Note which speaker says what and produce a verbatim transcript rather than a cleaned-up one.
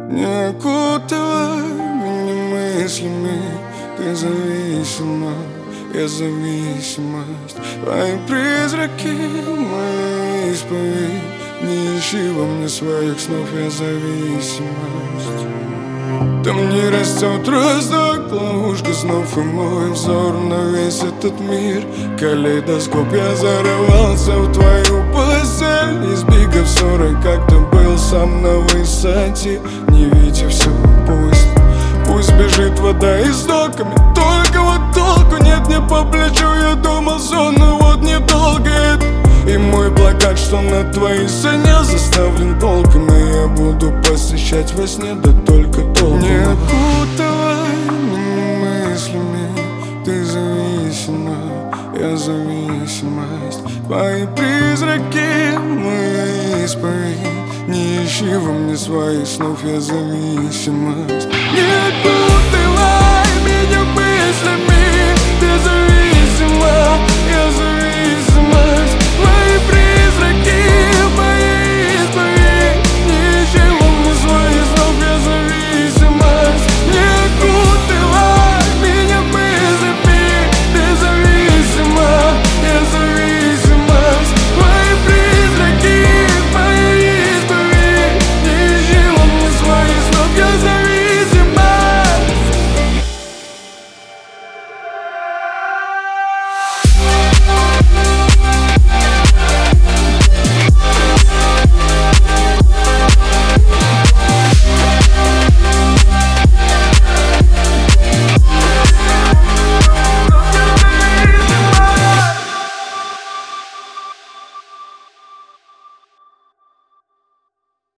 Speaker 1: Не окутывай меня мыслями, ты зависима, я зависимость. Твои призраки, моя исповедь. Не ищи во мне своих снов, я зависимость. Там не растет росток, ловушка снов, и мой взор на весь этот мир. Калейдоскоп, я зарывался в твою постель. Избегав ссоры, как-то был сам на высоте. Не видя все, пусть, пусть бежит вода истоками. Только вот толку нет мне по плечу. Я думал, сон, но вот недолго это. И мой плакат, что на твоей сцене заставлен полками. Я буду посещать во сне, да только толком. Не окутывай меня мыслями, ты зависима, я зависимость. Твои призраки, моя исповедь. Не ищи во мне своих снов, я зависимость. Не окутывай меня мыслями,